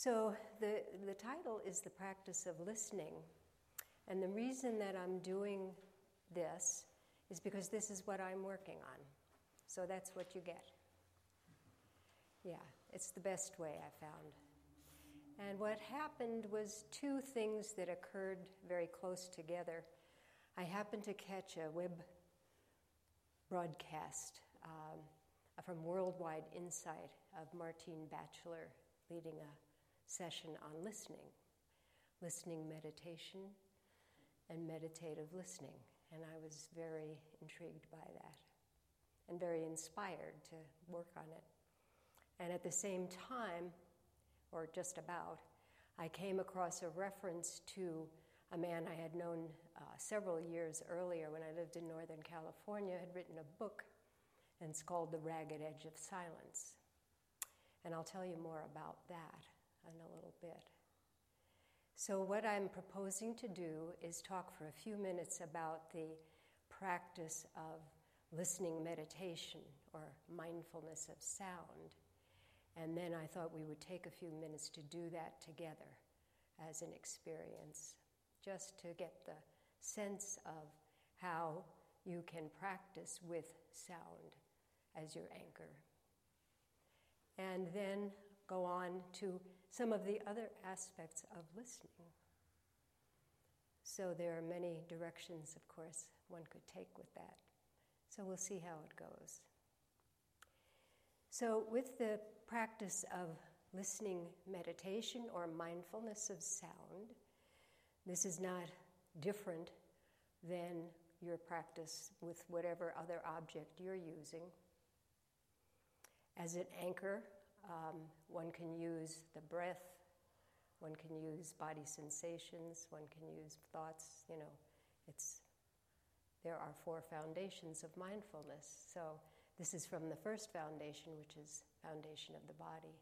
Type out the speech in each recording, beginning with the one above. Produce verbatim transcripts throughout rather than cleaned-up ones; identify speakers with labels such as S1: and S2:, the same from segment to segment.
S1: So the, the title is The Practice of Listening. And the reason that I'm doing this is because this is what I'm working on. So that's what you get. Yeah, it's the best way I found. And what happened was two things that occurred very close together. I happened to catch a web broadcast um, from Worldwide Insight of Martine Batchelor leading a session on listening, listening meditation and meditative listening. And I was very intrigued by that and very inspired to work on it. And at the same time, or just about, I came across a reference to a man I had known uh, several years earlier when I lived in Northern California, had written a book, and it's called The Ragged Edge of Silence. And I'll tell you more about that in a little bit. So what I'm proposing to do is talk for a few minutes about the practice of listening meditation or mindfulness of sound. And then I thought we would take a few minutes to do that together as an experience, just to get the sense of how you can practice with sound as your anchor. And then go on to some of the other aspects of listening. So there are many directions, of course, one could take with that. So we'll see how it goes. So with the practice of listening meditation or mindfulness of sound, this is not different than your practice with whatever other object you're using. As an anchor, um, one can use the breath, one can use body sensations, one can use thoughts, you know, it's, there are four foundations of mindfulness. So this is from the first foundation, which is foundation of the body.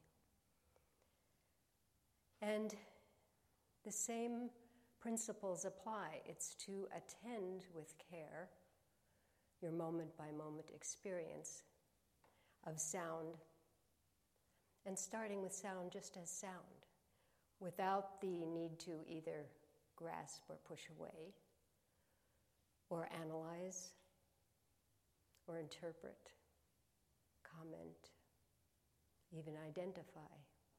S1: And the same principles apply. It's to attend with care your moment-by-moment experience of sound, and starting with sound just as sound, without the need to either grasp or push away, or analyze, or interpret, comment, even identify.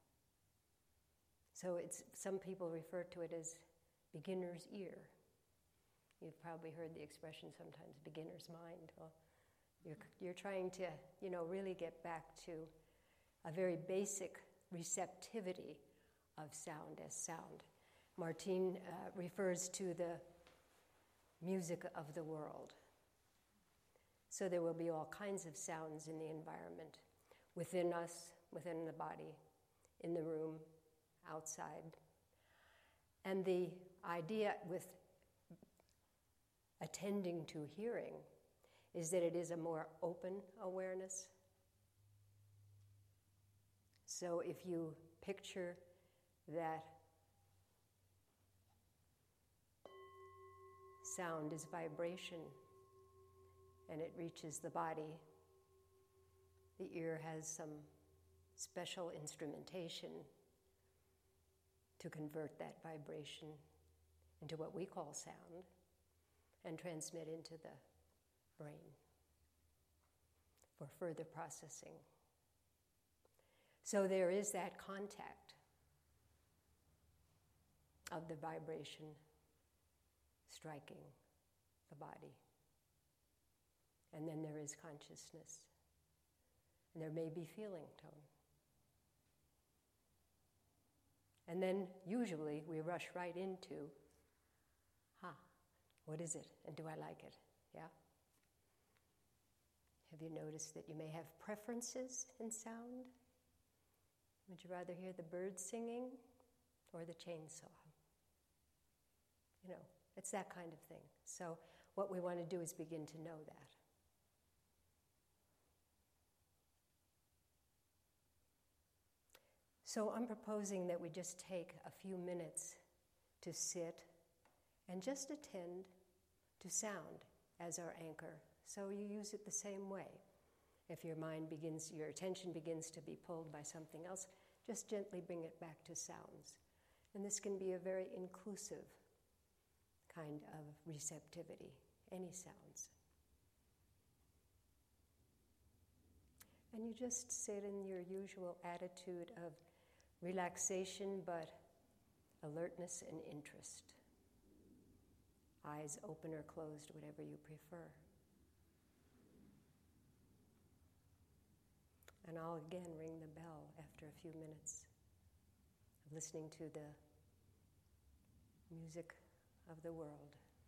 S1: So it's, some people refer to it as beginner's ear. You've probably heard the expression sometimes, beginner's mind. Well, you're, you're trying to, you know, really get back to a very basic receptivity of sound as sound. Martine uh, refers to the music of the world. So there will be all kinds of sounds in the environment, within us, within the body, in the room, outside. And the idea with attending to hearing is that it is a more open awareness. So if you picture that sound is vibration and it reaches the body, the ear has some special instrumentation to convert that vibration into what we call sound and transmit into the brain for further processing. So there is that contact of the vibration striking the body. And then there is consciousness. And there may be feeling tone. And then usually we rush right into, huh, what is it? And do I like it? Yeah? Have you noticed that you may have preferences in sound? Would you rather hear the birds singing or the chainsaw? You know, it's that kind of thing. So what we want to do is begin to know that. So I'm proposing that we just take a few minutes to sit and just attend to sound as our anchor. So you use it the same way. If your mind begins, your attention begins to be pulled by something else, just gently bring it back to sounds. And this can be a very inclusive kind of receptivity, any sounds. And you just sit in your usual attitude of relaxation, but alertness and interest. Eyes open or closed, whatever you prefer. And I'll again ring the bell after a few minutes of listening to the music of the world.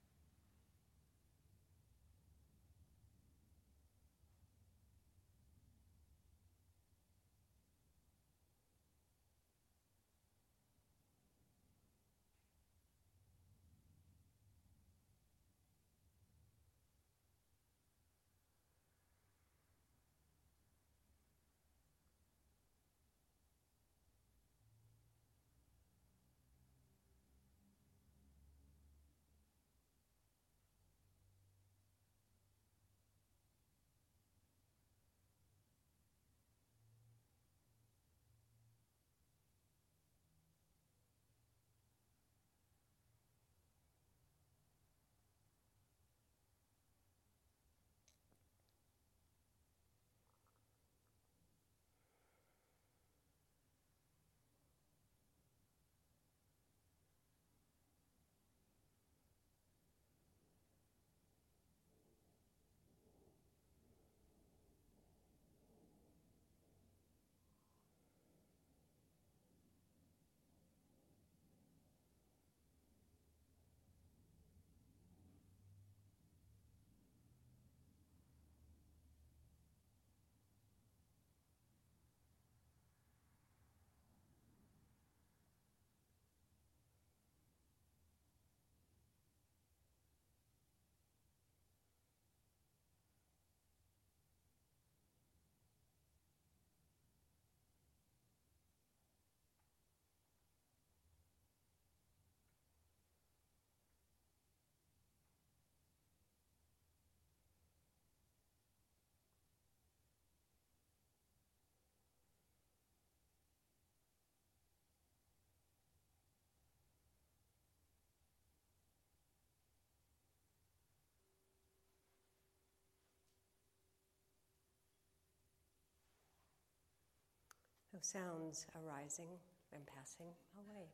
S1: Of sounds arising and passing away.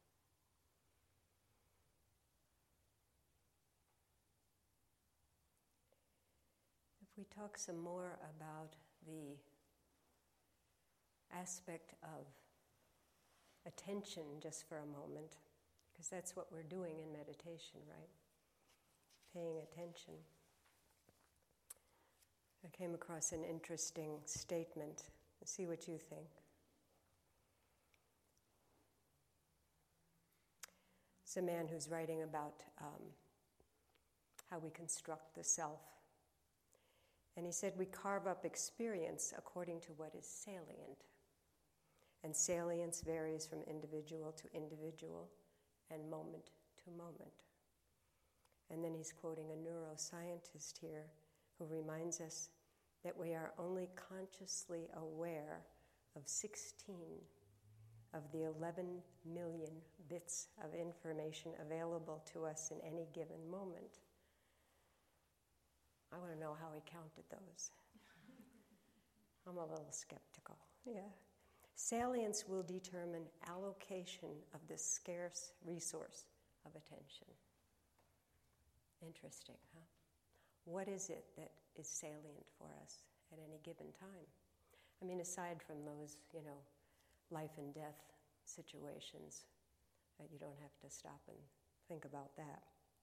S1: If we talk some more about the aspect of attention just for a moment, because that's what we're doing in meditation, right? Paying attention. I came across an interesting statement. See what you think. It's a man who's writing about um, how we construct the self. And he said, we carve up experience according to what is salient. And salience varies from individual to individual and moment to moment. And then he's quoting a neuroscientist here who reminds us that we are only consciously aware of sixteen of the eleven million bits of information available to us in any given moment. I want to know how he counted those. I'm a little skeptical. Yeah. Salience will determine allocation of this scarce resource of attention. Interesting, huh? What is it that is salient for us at any given time? I mean, aside from those, you know, life and death situations, that you don't have to stop and think about that.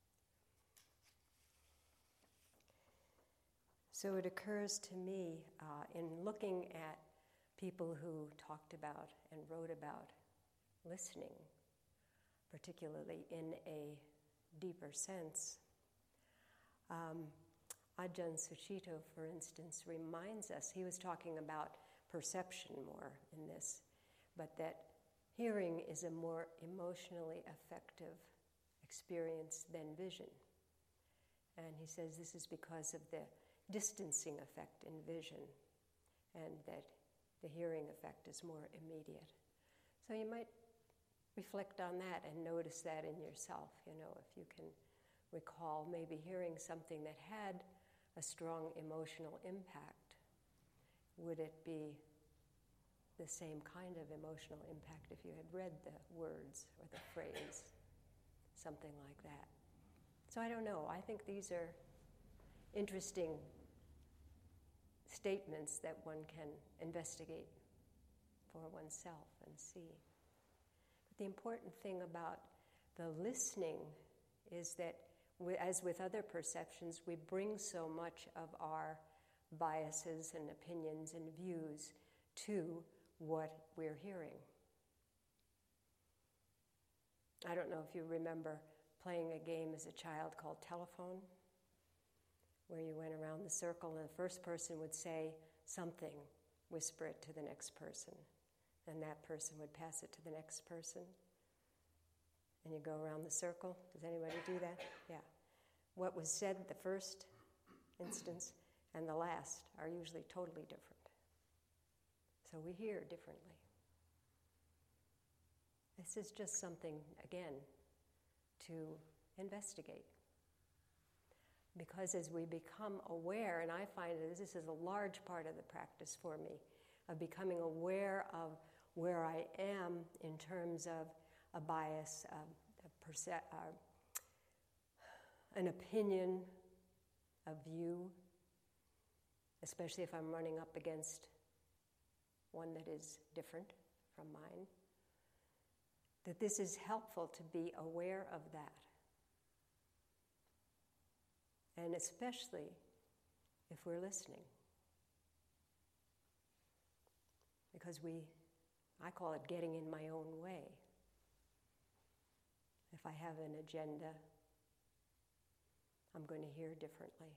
S1: So it occurs to me, uh, in looking at people who talked about and wrote about listening, particularly in a deeper sense, um, Ajahn Sucitto, for instance, reminds us, he was talking about perception more in this, but that hearing is a more emotionally effective experience than vision. And he says this is because of the distancing effect in vision, and that the hearing effect is more immediate. So you might reflect on that and notice that in yourself, you know, if you can recall maybe hearing something that had a strong emotional impact, would it be the same kind of emotional impact if you had read the words or the phrase, something like that? So I don't know. I think these are interesting statements that one can investigate for oneself and see. But the important thing about the listening is that, as with other perceptions, we bring so much of our biases and opinions and views to what we're hearing. I don't know if you remember playing a game as a child called telephone, where you went around the circle and the first person would say something, whisper it to the next person, and that person would pass it to the next person. And you go around the circle. Does anybody do that? Yeah. What was said the first instance and the last are usually totally different. So we hear differently. This is just something, again, to investigate. Because as we become aware, and I find that this is a large part of the practice for me, of becoming aware of where I am in terms of a bias, um, a perce- uh, an opinion, a view, especially if I'm running up against one that is different from mine, that this is helpful to be aware of that. And especially if we're listening. Because we, I call it getting in my own way. If I have an agenda, I'm going to hear differently.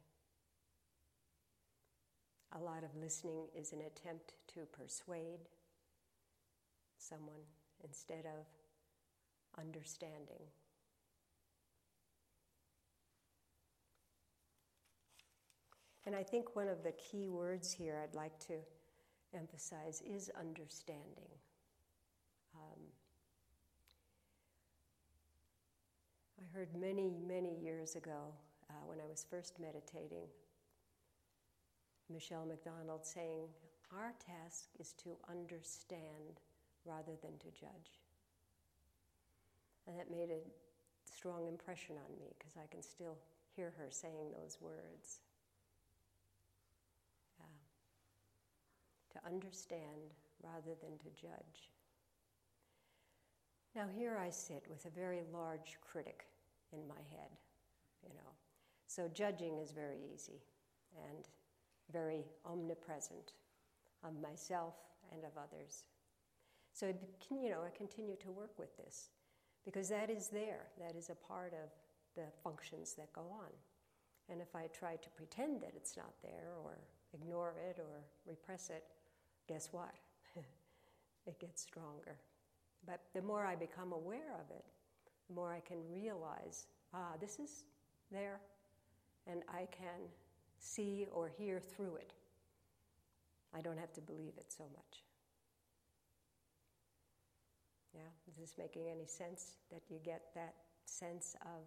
S1: A lot of listening is an attempt to persuade someone instead of understanding. And I think one of the key words here I'd like to emphasize is understanding. Um, I heard many, many years ago, uh, when I was first meditating, Michelle McDonald saying, our task is to understand rather than to judge. And that made a strong impression on me because I can still hear her saying those words. To understand rather than to judge. Now here I sit with a very large critic in my head, you know. So judging is very easy and very omnipresent of myself and of others. So, it, you know, I continue to work with this because that is there. That is a part of the functions that go on. And if I try to pretend that it's not there or ignore it or repress it, guess what? It gets stronger. But the more I become aware of it, the more I can realize, ah, this is there, and I can see or hear through it. I don't have to believe it so much. Yeah, is this making any sense? That you get that sense of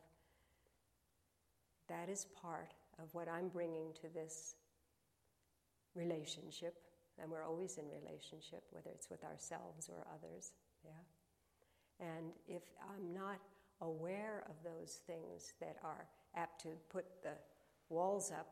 S1: that is part of what I'm bringing to this relationship. And we're always in relationship, whether it's with ourselves or others, yeah? And if I'm not aware of those things that are apt to put the walls up,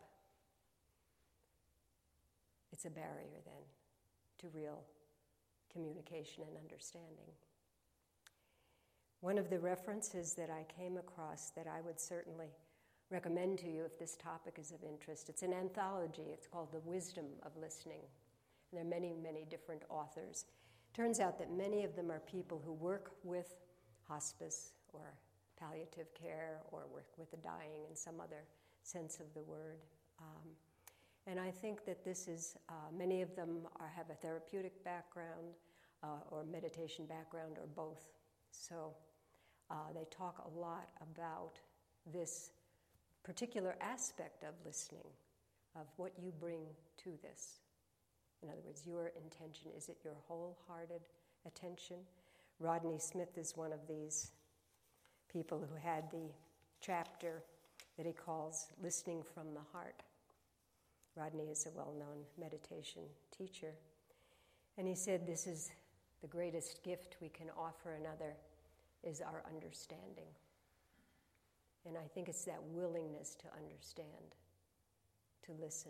S1: it's a barrier then to real communication and understanding. One of the references that I came across that I would certainly recommend to you if this topic is of interest, it's an anthology, it's called The Wisdom of Listening. There are many, many different authors. Turns out that many of them are people who work with hospice or palliative care or work with the dying in some other sense of the word. Um, and I think that this is, uh, many of them are, have a therapeutic background uh, or meditation background or both. So uh, they talk a lot about this particular aspect of listening, of what you bring to this. In other words, your intention, is it your wholehearted attention? Rodney Smith is one of these people who had the chapter that he calls Listening from the Heart. Rodney is a well-known meditation teacher. And he said this is the greatest gift we can offer another is our understanding. And I think it's that willingness to understand, to listen.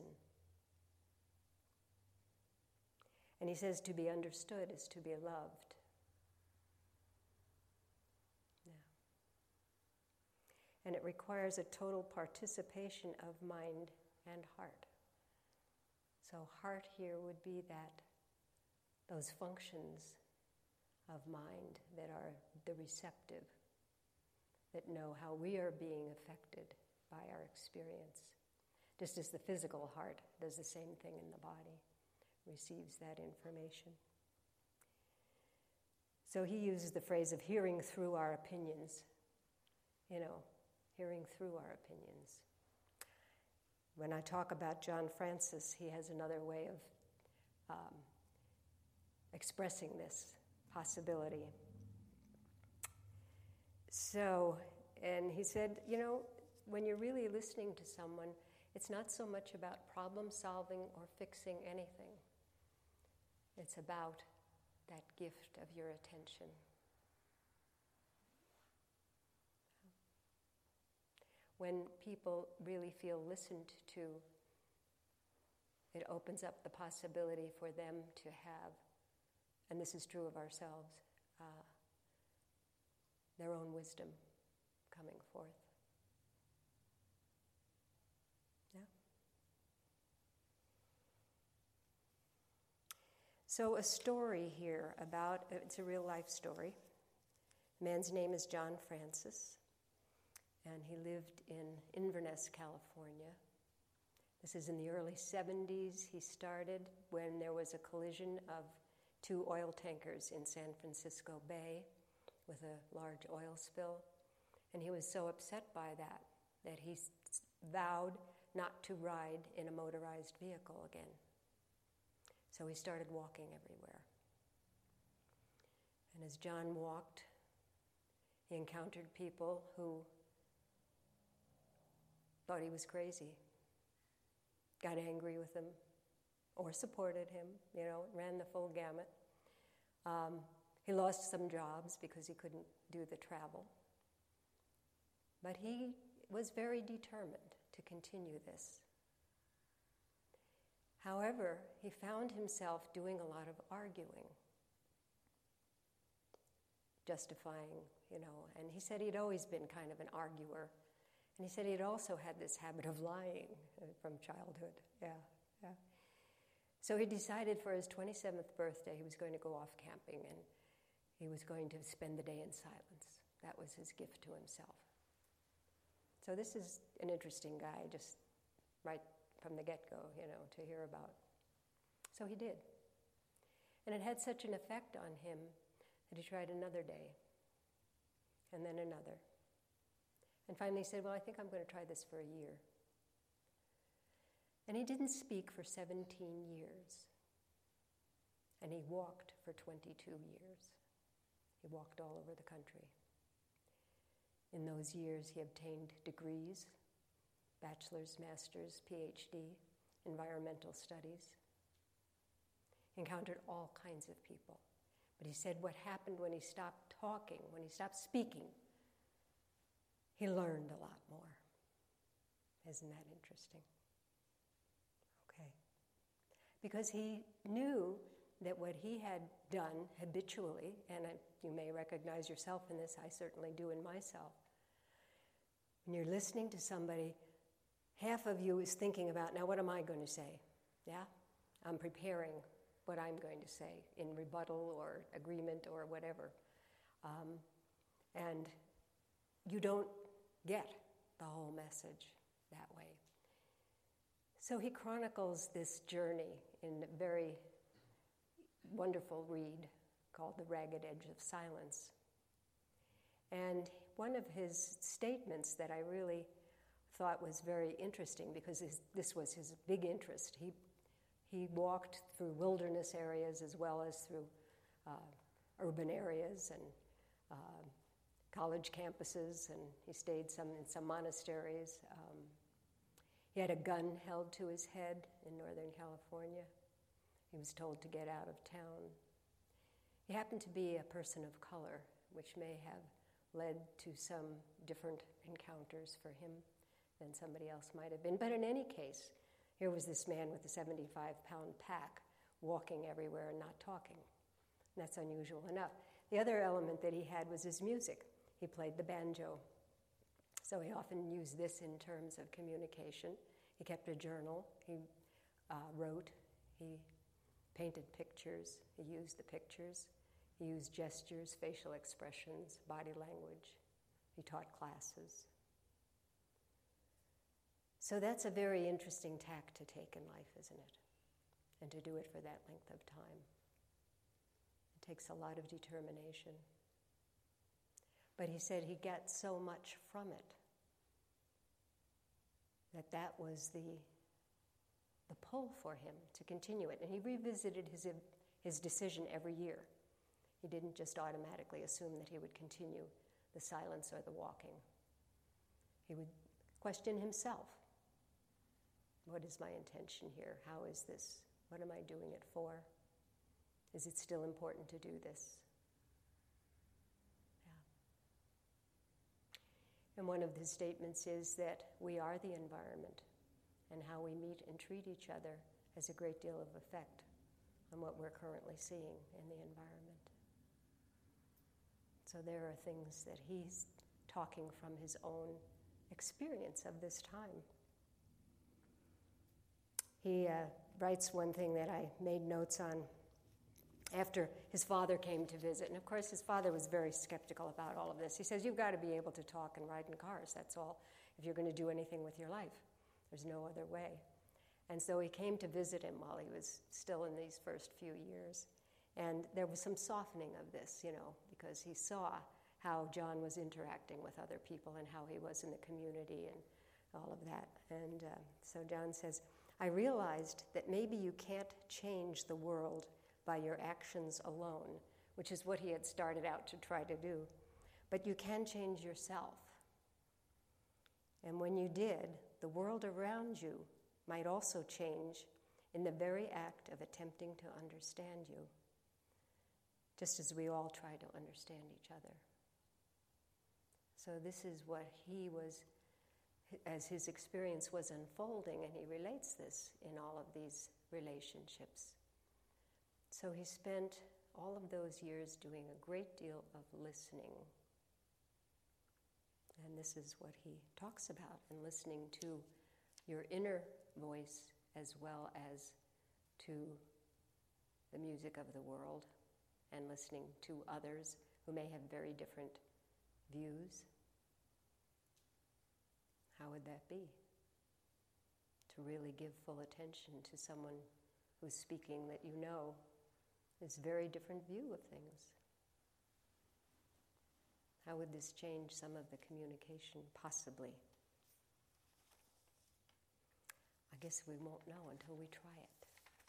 S1: And he says to be understood is to be loved. Yeah. And it requires a total participation of mind and heart. So heart here would be that, those functions of mind that are the receptive, that know how we are being affected by our experience. Just as the physical heart does the same thing in the body, receives that information. So he uses the phrase of hearing through our opinions, you know, hearing through our opinions. When I talk about John Francis, he has another way of um, expressing this possibility. So, and he said, you know, when you're really listening to someone, it's not so much about problem solving or fixing anything. It's about that gift of your attention. When people really feel listened to, it opens up the possibility for them to have, and this is true of ourselves, uh, their own wisdom coming forth. Yeah? So a story here about, it's a real life story. The man's name is John Francis, and he lived in Inverness, California. This is in the early seventies. He started when there was a collision of two oil tankers in San Francisco Bay with a large oil spill. And he was so upset by that that he s- vowed not to ride in a motorized vehicle again. So he started walking everywhere. And as John walked, he encountered people who thought he was crazy, got angry with him, or supported him, you know, ran the full gamut. Um, he lost some jobs because he couldn't do the travel. But he was very determined to continue this. However, he found himself doing a lot of arguing, justifying, you know, and he said he'd always been kind of an arguer. And he said he'd also had this habit of lying from childhood. Yeah, yeah. So he decided for his twenty-seventh birthday he was going to go off camping and he was going to spend the day in silence. That was his gift to himself. So this is an interesting guy, just right from the get-go, you know, to hear about. So he did. And it had such an effect on him that he tried another day, and then another. And finally he said, well, I think I'm going to try this for a year. And he didn't speak for seventeen years. And he walked for twenty-two years. He walked all over the country. In those years, he obtained degrees, bachelor's, master's, P H D, environmental studies. He encountered all kinds of people. But he said what happened when he stopped talking, when he stopped speaking, he learned a lot more. Isn't that interesting? Okay. Because he knew that what he had done habitually, and I, you may recognize yourself in this, I certainly do in myself. When you're listening to somebody, half of you is thinking about, now what am I going to say? Yeah? I'm preparing what I'm going to say in rebuttal or agreement or whatever. Um, and you don't get the whole message that way. So he chronicles this journey in a very wonderful read called The Ragged Edge of Silence. And one of his statements that I really thought was very interesting, because his, this was his big interest. He, he walked through wilderness areas as well as through uh, urban areas and uh, college campuses, and he stayed some in some monasteries. Um, he had a gun held to his head in Northern California. He was told to get out of town. He happened to be a person of color, which may have led to some different encounters for him than somebody else might have been. But in any case, here was this man with a seventy-five pound pack walking everywhere and not talking. And that's unusual enough. The other element that he had was his music. He played the banjo. So he often used this in terms of communication. He kept a journal. He uh, wrote. He painted pictures. He used the pictures. He used gestures, facial expressions, body language. He taught classes. So that's a very interesting tack to take in life, isn't it? And to do it for that length of time. It takes a lot of determination. But he said he got so much from it that that was the, the pull for him to continue it. And he revisited his, his decision every year. He didn't just automatically assume that he would continue the silence or the walking. He would question himself. What is my intention here? How is this? What am I doing it for? Is it still important to do this? Yeah. And one of his statements is that we are the environment, and how we meet and treat each other has a great deal of effect on what we're currently seeing in the environment. So there are things that he's talking from his own experience of this time. He uh, writes one thing that I made notes on after his father came to visit. And of course, his father was very skeptical about all of this. He says, you've got to be able to talk and ride in cars, that's all, if you're going to do anything with your life. There's no other way. And so he came to visit him while he was still in these first few years. And there was some softening of this, you know, because he saw how John was interacting with other people and how he was in the community and all of that. And uh, so John says, I realized that maybe you can't change the world by your actions alone, which is what he had started out to try to do, but you can change yourself. And when you did, the world around you might also change in the very act of attempting to understand you, just as we all try to understand each other. So this is what he was, as his experience was unfolding, and he relates this in all of these relationships. So he spent all of those years doing a great deal of listening. And this is what he talks about, and listening to your inner voice as well as to the music of the world, and listening to others who may have very different views. How would that be? To really give full attention to someone who's speaking that you know is a very different view of things. How would this change some of the communication, possibly? I guess we won't know until we try it.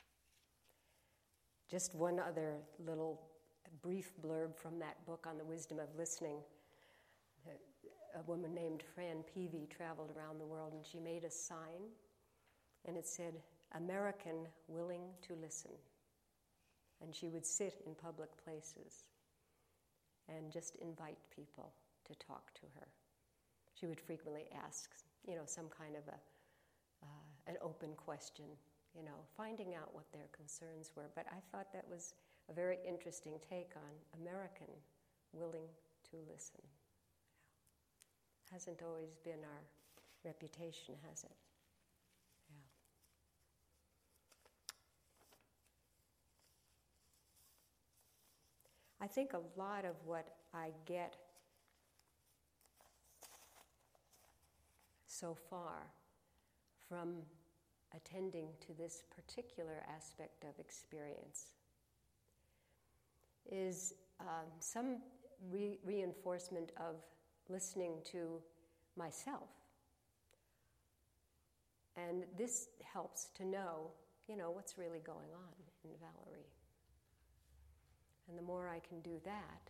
S1: Just one other little brief blurb from that book on the wisdom of listening. A woman named Fran Peavy traveled around the world, and she made a sign, and it said, American willing to listen. And she would sit in public places and just invite people to talk to her. She would frequently ask, you know, some kind of a uh, an open question, you know, finding out what their concerns were. But I thought that was a very interesting take on American willing to listen. Hasn't always been our reputation, has it? Yeah. I think a lot of what I get so far from attending to this particular aspect of experience is um, some re- reinforcement of listening to myself. And this helps to know, you know, what's really going on in Valerie. And the more I can do that,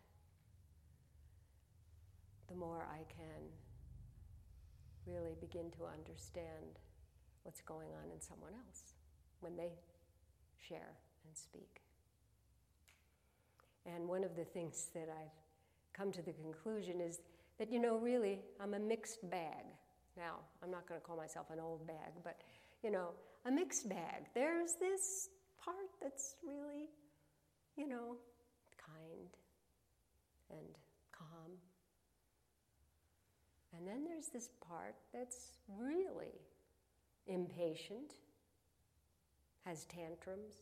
S1: the more I can really begin to understand what's going on in someone else when they share and speak. And one of the things that I've come to the conclusion is that, you know, really, I'm a mixed bag. Now, I'm not going to call myself an old bag, but, you know, a mixed bag. There's this part that's really, you know, kind and calm. And then there's this part that's really impatient, has tantrums,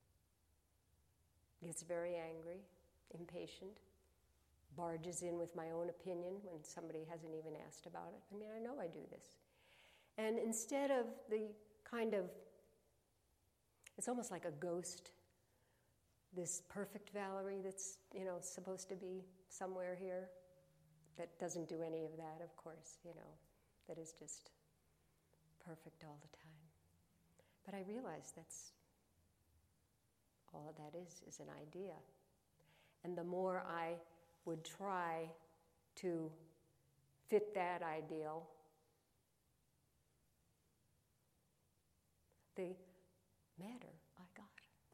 S1: gets very angry, impatient, barges in with my own opinion when somebody hasn't even asked about it. I mean, I know I do this. And instead of the kind of, it's almost like a ghost, this perfect Valerie that's, you know, supposed to be somewhere here, that doesn't do any of that, of course, you know, that is just perfect all the time. But I realize that's all that is, is an idea. And the more I would try to fit that ideal, the madder I got.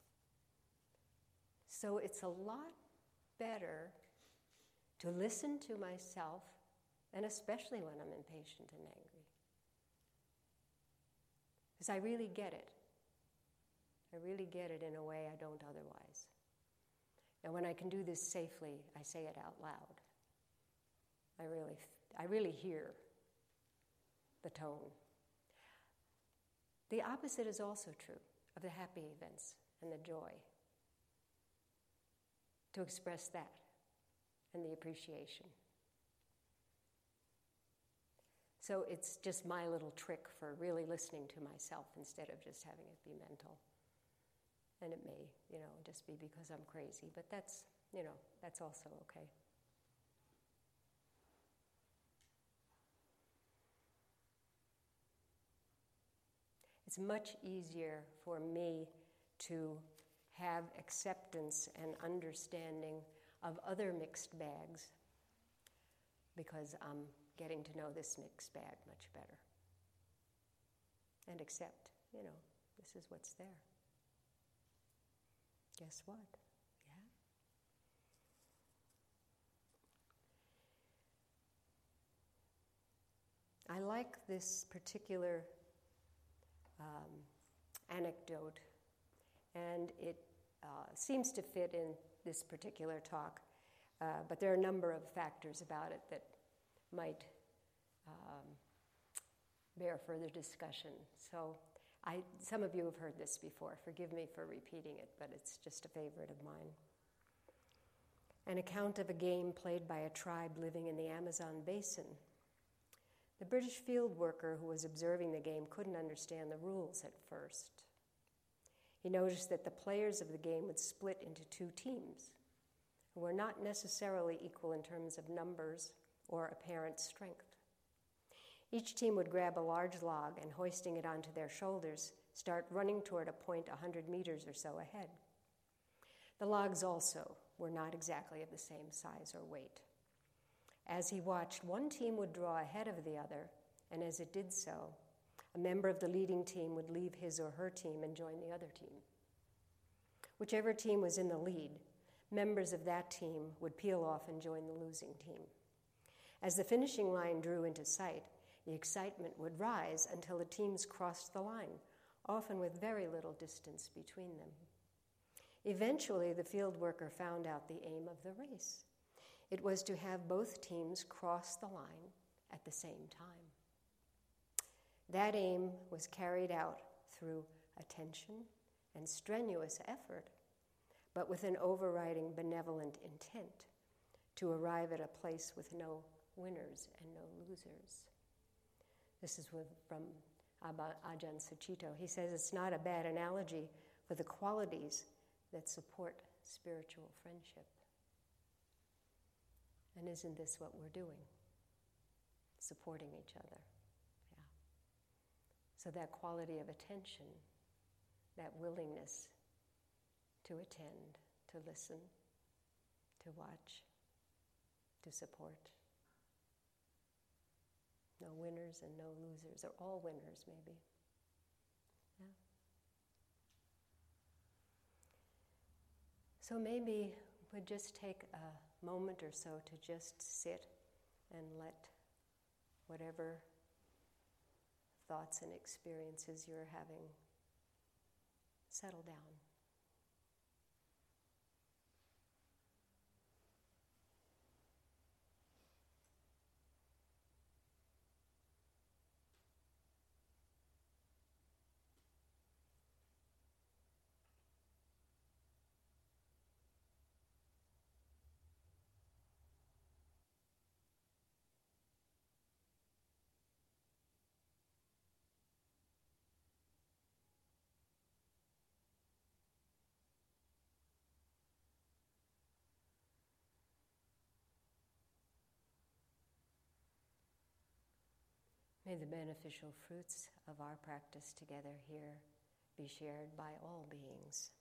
S1: So it's a lot better to listen to myself, and especially when I'm impatient and angry. Because I really get it. I really get it in a way I don't otherwise. And when I can do this safely, I say it out loud. I really, I really hear the tone. The opposite is also true of the happy events and the joy. To express that and the appreciation. So it's just my little trick for really listening to myself instead of just having it be mental. And it may, you know, just be because I'm crazy, but that's, you know, that's also okay. It's much easier for me to have acceptance and understanding of other mixed bags because I'm getting to know this mixed bag much better. And accept, you know, this is what's there. Guess what? Yeah. I like this particular um, anecdote, and it uh, seems to fit in this particular talk, uh, but there are a number of factors about it that might um, bear further discussion. So I, some of you have heard this before. Forgive me for repeating it, but it's just a favorite of mine. An account of a game played by a tribe living in the Amazon basin. The British field worker who was observing the game couldn't understand the rules at first. He noticed that the players of the game would split into two teams who were not necessarily equal in terms of numbers or apparent strength. Each team would grab a large log and, hoisting it onto their shoulders, start running toward a point one hundred meters or so ahead. The logs also were not exactly of the same size or weight. As he watched, one team would draw ahead of the other, and as it did so, a member of the leading team would leave his or her team and join the other team. Whichever team was in the lead, members of that team would peel off and join the losing team. As the finishing line drew into sight, the excitement would rise until the teams crossed the line, often with very little distance between them. Eventually, the field worker found out the aim of the race. It was to have both teams cross the line at the same time. That aim was carried out through attention and strenuous effort, but with an overriding benevolent intent to arrive at a place with no winners and no losers. This is with, from Abba, Ajahn Sucitto. He says it's not a bad analogy for the qualities that support spiritual friendship. And isn't this what we're doing? Supporting each other. Yeah. So that quality of attention, that willingness to attend, to listen, to watch, to support. No winners and no losers, or all winners maybe. Yeah. So maybe we'd just take a moment or so to just sit and let whatever thoughts and experiences you're having settle down. May the beneficial fruits of our practice together here be shared by all beings.